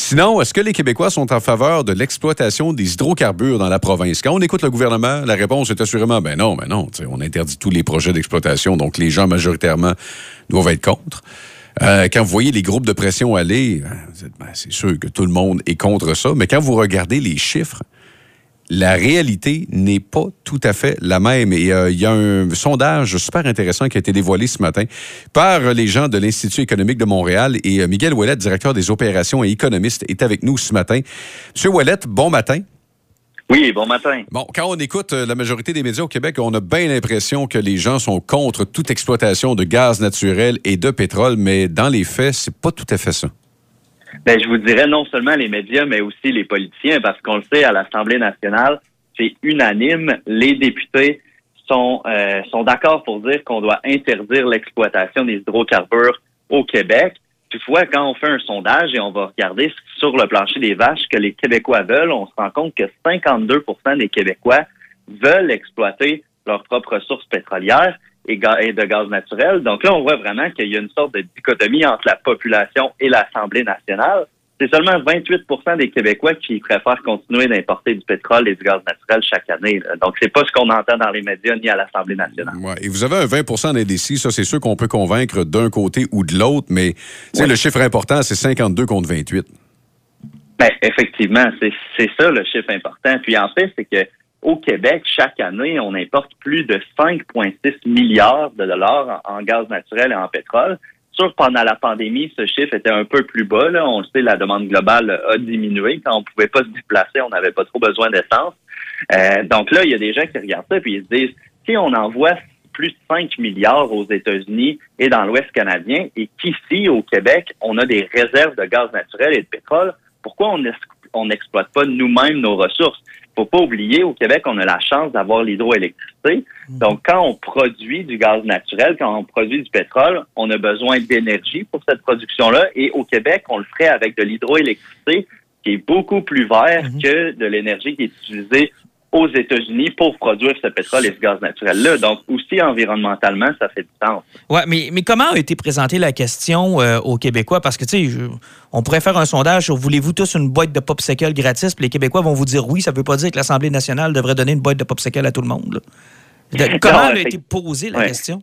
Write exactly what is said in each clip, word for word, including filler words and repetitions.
Sinon, est-ce que les Québécois sont en faveur de l'exploitation des hydrocarbures dans la province? Quand on écoute le gouvernement, la réponse est assurément, ben non, ben non, on interdit tous les projets d'exploitation, donc les gens majoritairement doivent être contre. Euh, quand vous voyez les groupes de pression aller, ben, c'est sûr que tout le monde est contre ça, mais quand vous regardez les chiffres, la réalité n'est pas tout à fait la même. Et euh, il y a un sondage super intéressant qui a été dévoilé ce matin par les gens de l'Institut économique de Montréal. Et euh, Miguel Ouellette, directeur des opérations et économiste, est avec nous ce matin. Monsieur Ouellette, bon matin. Oui, bon matin. Bon, quand on écoute la majorité des médias au Québec, on a bien l'impression que les gens sont contre toute exploitation de gaz naturel et de pétrole, mais dans les faits, c'est pas tout à fait ça. Ben, je vous dirais non seulement les médias, mais aussi les politiciens, parce qu'on le sait, à l'Assemblée nationale, c'est unanime. Les députés sont, euh, sont d'accord pour dire qu'on doit interdire l'exploitation des hydrocarbures au Québec. Toutefois, quand on fait un sondage et on va regarder sur le plancher des vaches que les Québécois veulent, on se rend compte que cinquante-deux pour cent des Québécois veulent exploiter leurs propres ressources pétrolières et de gaz naturel. Donc là, on voit vraiment qu'il y a une sorte de dichotomie entre la population et l'Assemblée nationale. C'est seulement vingt-huit pour cent des Québécois qui préfèrent continuer d'importer du pétrole et du gaz naturel chaque année. Donc, c'est pas ce qu'on entend dans les médias ni à l'Assemblée nationale. Ouais. Et vous avez un vingt pour cent d'indécis. Ça, c'est sûr qu'on peut convaincre d'un côté ou de l'autre, mais ouais. Le chiffre important, c'est cinquante-deux contre vingt-huit. Ben, effectivement, c'est, c'est ça le chiffre important. Puis en fait, c'est que au Québec, chaque année, on importe plus de cinq virgule six milliards de dollars en, en gaz naturel et en pétrole. Sûr, pendant la pandémie, ce chiffre était un peu plus bas. Là. On le sait, la demande globale a diminué. Quand on pouvait pas se déplacer, on n'avait pas trop besoin d'essence. Euh, donc là, il y a des gens qui regardent ça et ils se disent, si on envoie plus de cinq milliards aux États-Unis et dans l'Ouest canadien et qu'ici, au Québec, on a des réserves de gaz naturel et de pétrole, pourquoi on on n'exploite pas nous-mêmes nos ressources? Faut pas oublier, au Québec, on a la chance d'avoir l'hydroélectricité. Donc, quand on produit du gaz naturel, quand on produit du pétrole, on a besoin d'énergie pour cette production-là. Et au Québec, on le ferait avec de l'hydroélectricité qui est beaucoup plus vert mm-hmm. que de l'énergie qui est utilisée aux États-Unis pour produire ce pétrole et ce gaz naturel-là. Donc, aussi environnementalement, ça fait du sens. Oui, mais, mais comment a été présentée la question euh, aux Québécois? Parce que, tu sais, on pourrait faire un sondage sur « Voulez-vous tous une boîte de popsicle gratis? » Puis les Québécois vont vous dire oui. Ça ne veut pas dire que l'Assemblée nationale devrait donner une boîte de popsicle à tout le monde. Là. Comment non, a été posée la ouais. question?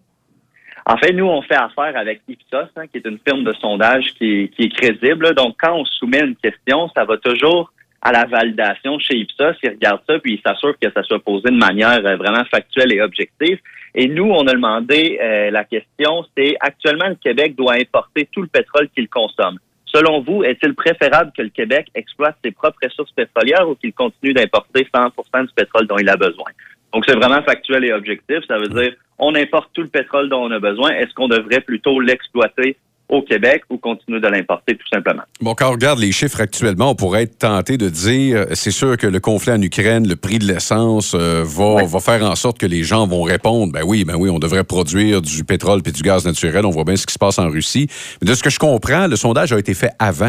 En fait, nous, on fait affaire avec Ipsos, hein, qui est une firme de sondage qui est, qui est crédible. Donc, quand on soumet une question, ça va toujours à la validation chez Ipsos. Ils regardent ça, puis ils s'assurent que ça soit posé de manière vraiment factuelle et objective. Et nous, on a demandé euh, la question, c'est actuellement, le Québec doit importer tout le pétrole qu'il consomme. Selon vous, est-il préférable que le Québec exploite ses propres ressources pétrolières ou qu'il continue d'importer cent pour cent du pétrole dont il a besoin? Donc, c'est vraiment factuel et objectif. Ça veut dire, on importe tout le pétrole dont on a besoin. Est-ce qu'on devrait plutôt l'exploiter au Québec ou continuer de l'importer tout simplement? Bon, quand on regarde les chiffres actuellement, on pourrait être tenté de dire, c'est sûr que le conflit en Ukraine, le prix de l'essence euh, va, ouais. va faire en sorte que les gens vont répondre, ben oui, ben oui, on devrait produire du pétrole et du gaz naturel. On voit bien ce qui se passe en Russie. Mais de ce que je comprends, le sondage a été fait avant.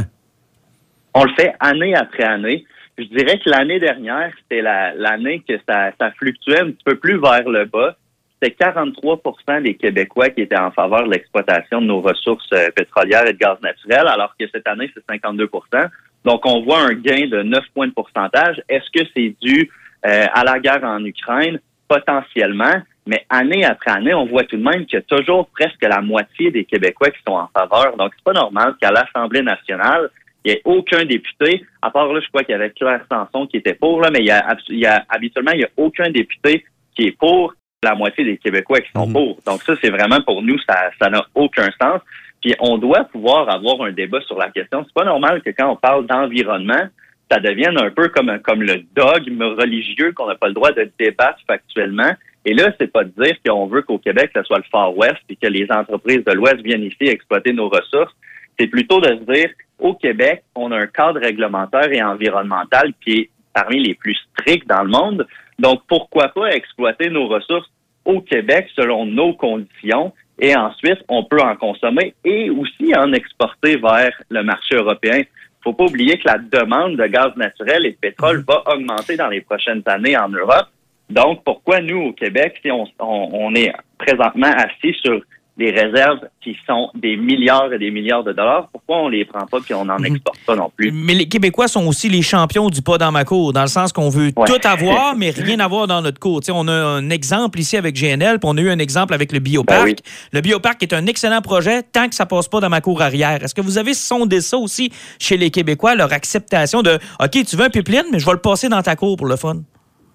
On le fait année après année. Je dirais que l'année dernière, c'était la, l'année que ça, ça fluctuait un petit peu plus vers le bas. C'était quarante-trois pour cent des Québécois qui étaient en faveur de l'exploitation de nos ressources euh, pétrolières et de gaz naturel, alors que cette année, c'est cinquante-deux pour cent. Donc, on voit un gain de neuf points de pourcentage. Est-ce que c'est dû euh, à la guerre en Ukraine? Potentiellement. Mais année après année, on voit tout de même qu'il y a toujours presque la moitié des Québécois qui sont en faveur. Donc, c'est pas normal qu'à l'Assemblée nationale, il n'y a aucun député, à part là, je crois qu'il y avait Claire Sanson qui était pour, là, mais il y a, il y a habituellement, il n'y a aucun député qui est pour la moitié des Québécois qui sont mmh. pour. Donc ça, c'est vraiment pour nous, ça ça n'a aucun sens. Puis on doit pouvoir avoir un débat sur la question. C'est pas normal que quand on parle d'environnement, ça devienne un peu comme, comme le dogme religieux qu'on n'a pas le droit de débattre factuellement. Et là, c'est pas de dire qu'on veut qu'au Québec, ce soit le Far West et que les entreprises de l'Ouest viennent ici exploiter nos ressources. C'est plutôt de se dire, au Québec, on a un cadre réglementaire et environnemental qui est parmi les plus stricts dans le monde. Donc, pourquoi pas exploiter nos ressources au Québec selon nos conditions et ensuite, on peut en consommer et aussi en exporter vers le marché européen. Faut pas oublier que la demande de gaz naturel et de pétrole va augmenter dans les prochaines années en Europe. Donc, pourquoi nous, au Québec, si on, on, on est présentement assis sur des réserves qui sont des milliards et des milliards de dollars. Pourquoi on les prend pas puis on n'en exporte pas non plus? Mais les Québécois sont aussi les champions du pas dans ma cour, dans le sens qu'on veut ouais. tout avoir, mais rien avoir dans notre cour. T'sais, on a un exemple ici avec G N L, puis on a eu un exemple avec le Bioparc. Ben oui. Le Bioparc est un excellent projet tant que ça passe pas dans ma cour arrière. Est-ce que vous avez sondé ça aussi chez les Québécois, leur acceptation de « OK, tu veux un pipeline, mais je vais le passer dans ta cour pour le fun ».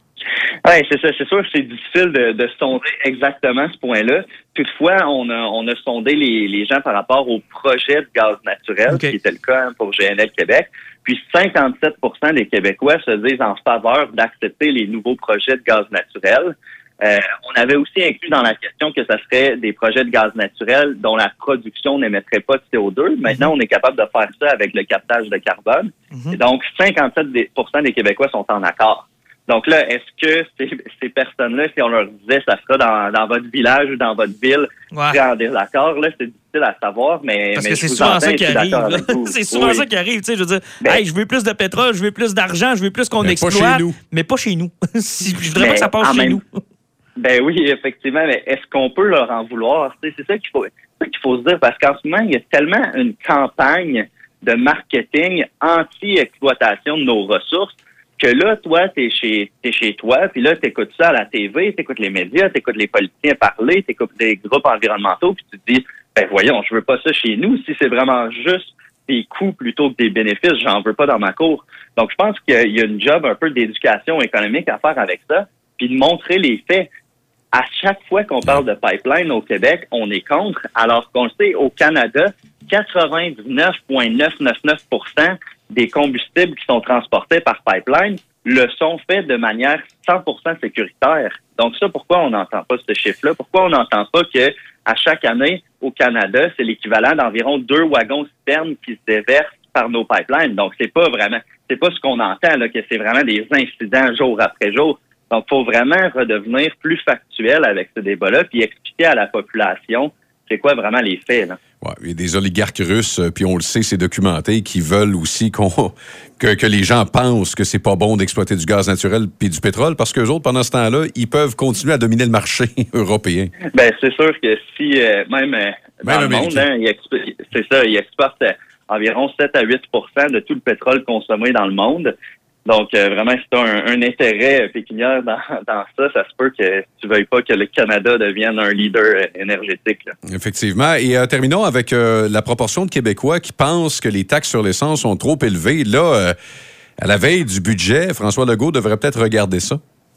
Oui, c'est ça. C'est sûr que c'est difficile de, de sonder exactement ce point-là. Toutefois, on a, on a sondé les, les gens par rapport au projet de gaz naturel, okay. qui était le cas hein, pour G N L Québec. Puis cinquante-sept pour cent des Québécois se disent en faveur d'accepter les nouveaux projets de gaz naturel. Euh, on avait aussi inclus dans la question que ça serait des projets de gaz naturel dont la production n'émettrait pas de C O deux. Maintenant, mm-hmm. on est capable de faire ça avec le captage de carbone. Mm-hmm. Et donc, cinquante-sept pour cent des Québécois sont en accord. Donc là, est-ce que ces, ces personnes-là, si on leur disait ça sera dans, dans votre village ou dans votre ville, ouais. seraient en désaccord, là, c'est difficile à savoir, mais, Parce mais que je c'est vous souvent entends, ça qui arrive. c'est souvent oui. ça qui arrive, tu sais, je veux dire, ben, hey, je veux plus de pétrole, je veux plus d'argent, je veux plus qu'on mais exploite, pas chez nous. mais pas chez nous. si, je voudrais mais pas que ça passe chez même, nous. Ben oui, effectivement, mais est-ce qu'on peut leur en vouloir? C'est, c'est ça qu'il faut, c'est ça qu'il faut se dire, parce qu'en ce moment, il y a tellement une campagne de marketing anti-exploitation de nos ressources que là, toi, t'es chez, t'es chez toi, puis là, t'écoutes ça à la T V, t'écoutes les médias, t'écoutes les politiciens parler, t'écoutes des groupes environnementaux, puis tu te dis, ben voyons, je veux pas ça chez nous. Si c'est vraiment juste des coûts plutôt que des bénéfices, j'en veux pas dans ma cour. Donc, je pense qu'il y a une job un peu d'éducation économique à faire avec ça, puis de montrer les faits. À chaque fois qu'on parle de pipeline au Québec, on est contre, alors qu'on le sait, au Canada, quatre-vingt-dix-neuf virgule neuf cent quatre-vingt-dix-neuf pour cent des combustibles qui sont transportés par pipeline le sont faits de manière cent pour cent sécuritaire. Donc ça, pourquoi on n'entend pas ce chiffre-là? Pourquoi on n'entend pas que à chaque année, au Canada, c'est l'équivalent d'environ deux wagons citernes qui se déversent par nos pipelines? Donc c'est pas vraiment, c'est pas ce qu'on entend, là, que c'est vraiment des incidents jour après jour. Donc, il faut vraiment redevenir plus factuel avec ce débat-là, puis expliquer à la population c'est quoi vraiment les faits, là. Ouais, il y a des oligarques russes, puis on le sait, c'est documenté, qui veulent aussi qu'on, que, que les gens pensent que c'est pas bon d'exploiter du gaz naturel puis du pétrole, parce qu'eux autres, pendant ce temps-là, ils peuvent continuer à dominer le marché européen. Ben c'est sûr que si, euh, même, euh, dans même le monde, hein, ils exp- c'est ça, ils exportent euh, environ sept à huit pour cent de tout le pétrole consommé dans le monde. Donc, euh, vraiment, si tu as un, un intérêt pécuniaire dans, dans ça, ça se peut que tu veuilles pas que le Canada devienne un leader énergétique, là. Effectivement. Et euh, terminons avec euh, la proportion de Québécois qui pensent que les taxes sur l'essence sont trop élevées. Là, euh, à la veille du budget, François Legault devrait peut-être regarder ça.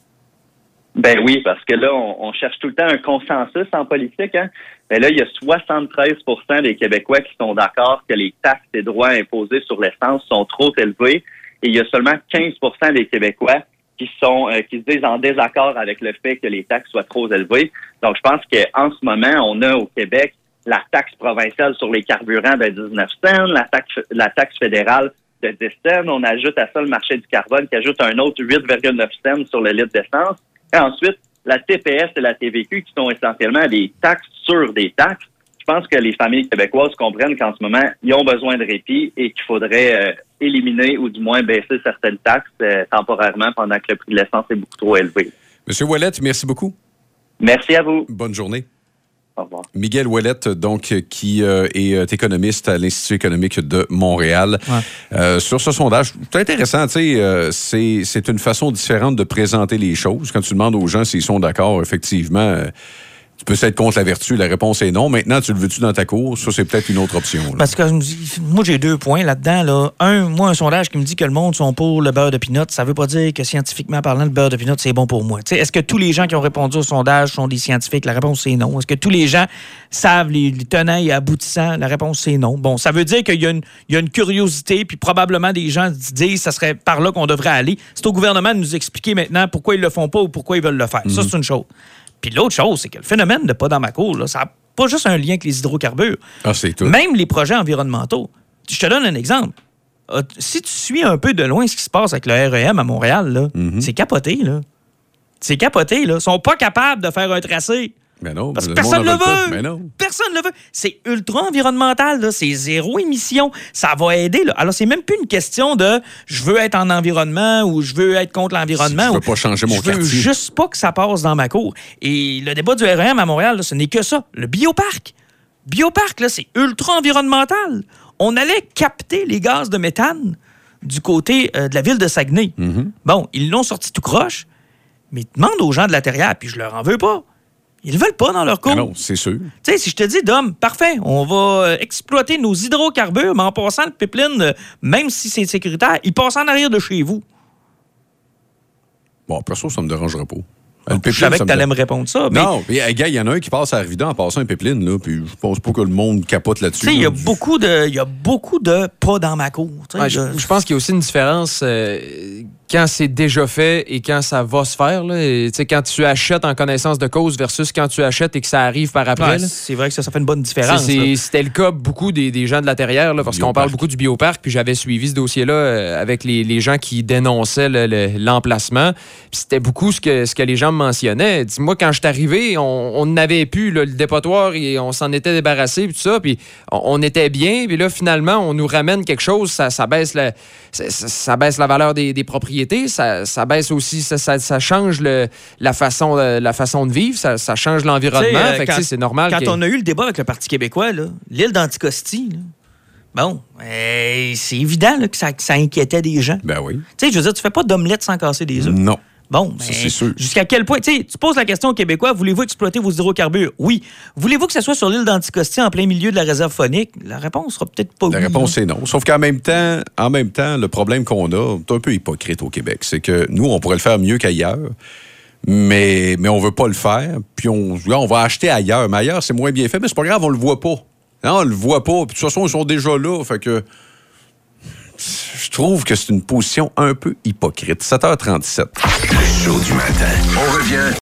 Ben oui, parce que là, on, on cherche tout le temps un consensus en politique, hein. Mais là, il y a soixante-treize pour cent des Québécois qui sont d'accord que les taxes et droits imposés sur l'essence sont trop élevés. Et il y a seulement quinze pour cent des Québécois qui sont euh, qui se disent en désaccord avec le fait que les taxes soient trop élevées. Donc, je pense qu'en ce moment, on a au Québec la taxe provinciale sur les carburants de dix-neuf cents, la taxe, la taxe fédérale de dix cents. On ajoute à ça le marché du carbone qui ajoute un autre huit virgule neuf cents sur le litre d'essence. Et ensuite, la T P S et la T V Q qui sont essentiellement des taxes sur des taxes. Je pense que les familles québécoises comprennent qu'en ce moment, ils ont besoin de répit et qu'il faudrait euh, éliminer ou du moins baisser certaines taxes euh, temporairement pendant que le prix de l'essence est beaucoup trop élevé. Monsieur Ouellette, merci beaucoup. Merci à vous. Bonne journée. Au revoir. Miguel Ouellette, donc, qui euh, est économiste à l'Institut économique de Montréal. Ouais. Euh, sur ce sondage, c'est intéressant, tu sais, euh, c'est, c'est une façon différente de présenter les choses. Quand tu demandes aux gens s'ils sont d'accord, effectivement... Euh, tu peux être contre la vertu, la réponse est non. Maintenant, tu le veux-tu dans ta cour? Ça, c'est peut-être une autre option. Là. Parce que moi, j'ai deux points là-dedans. Là. Un, moi, un sondage qui me dit que le monde sont pour le beurre de pinot, ça veut pas dire que scientifiquement parlant, le beurre de pinot, c'est bon pour moi. T'sais, est-ce que tous les gens qui ont répondu au sondage sont des scientifiques? La réponse, c'est non. Est-ce que tous les gens savent les, les tenants et aboutissants? La réponse, c'est non. Bon, ça veut dire qu'il y a une, il y a une curiosité, puis probablement des gens disent que ça serait par là qu'on devrait aller. C'est au gouvernement de nous expliquer maintenant pourquoi ils le font pas ou pourquoi ils veulent le faire. Mm-hmm. Ça, c'est une chose. Puis l'autre chose, c'est que le phénomène de pas dans ma cour, là, ça n'a pas juste un lien avec les hydrocarbures. Ah, c'est tout. Même les projets environnementaux. Je te donne un exemple. Si tu suis un peu de loin ce qui se passe avec le R E M à Montréal, là, mm-hmm. c'est capoté, là. C'est capoté, là. Ils sont pas capables de faire un tracé. Mais non, Parce que le personne ne monde le en veut veut. pas. Mais non. Personne ne le veut. C'est ultra environnemental, là. C'est zéro émission. Ça va aider, là. Alors, c'est même plus une question de je veux être en environnement ou je veux être contre l'environnement. Je ou veux pas changer mon je veux quartier. juste pas que ça passe dans ma cour. Et le débat du R E M à Montréal, là, ce n'est que ça. Le bioparc. Bioparc, là, c'est ultra environnemental. On allait capter les gaz de méthane du côté euh, de la ville de Saguenay. Mm-hmm. Bon, ils l'ont sorti tout croche, mais demande aux gens de la Terrière, puis je leur en veux pas. Ils le veulent pas dans leur cour. Ah non, c'est sûr. Tu sais, si je te dis, Dom, parfait, on va euh, exploiter nos hydrocarbures, mais en passant le pipeline, euh, même si c'est sécuritaire, il passe en arrière de chez vous. Bon, perso, ça me dérangerait pas. Le Je pipeline, savais ça que me t'allais dé- me répondre ça. Mais, Non, puis, hey, gars, il y en a un qui passe à Arvida en passant un pipeline, là, puis je pense pas que le monde capote là-dessus. tu sais, il y a là. beaucoup de, il y a beaucoup de pas dans ma cour. tu sais, Ouais, je, de- je pense qu'il y a aussi une différence euh, quand c'est déjà fait et quand ça va se faire. Là. Et, tu sais, quand tu achètes en connaissance de cause versus quand tu achètes et que ça arrive par après. Ouais, là. c'est vrai que ça, ça fait une bonne C'est- différence. c'est- là. C'était le cas beaucoup des, des gens de la Terrière, là, parce qu'on Bioparc. parle beaucoup du bioparc, puis j'avais suivi ce dossier-là euh, avec les, les gens qui dénonçaient le- le- l'emplacement. Puis c'était beaucoup ce que, ce que les gens me mentionnaient. Dis-moi, quand je suis arrivé, on, on n'avait plus là, le dépotoir et on s'en était débarrassé, puis tout ça, puis on, on était bien, puis là, finalement, on nous ramène quelque chose, ça, ça, baisse, la, ça, ça- ça baisse la valeur des, des propriétés, ça, ça baisse aussi, ça, ça, ça change le, la, façon, euh, la façon de vivre, ça, ça change l'environnement. Tu sais, euh, Fait que, quand- tu sais, c'est normal. Quand que- on a eu le débat avec le Parti québécois, là, l'île d'Anticosti, là, bon, euh, c'est évident là, que, ça, que ça inquiétait des gens. Ben oui. Tu sais, je veux dire, tu fais pas d'omelette sans casser des œufs. Non. Bon, Ça, ben, c'est sûr. jusqu'à quel point... Tu sais, tu poses la question aux Québécois, voulez-vous exploiter vos hydrocarbures? Oui. Voulez-vous que ce soit sur l'île d'Anticosti, en plein milieu de la réserve phonique? La réponse sera peut-être pas La oui. réponse là. est non. Sauf qu'en même temps, en même temps, le problème qu'on a, c'est un peu hypocrite au Québec, c'est que nous, on pourrait le faire mieux qu'ailleurs, mais, mais on veut pas le faire. Puis on, là, on va acheter ailleurs. Mais ailleurs, c'est moins bien fait, mais c'est pas grave, on le voit pas. Non, on le voit pas. Puis de toute façon, ils sont déjà là. Fait que je trouve que c'est une position un peu hypocrite. sept heures trente-sept. Le show du matin. On revient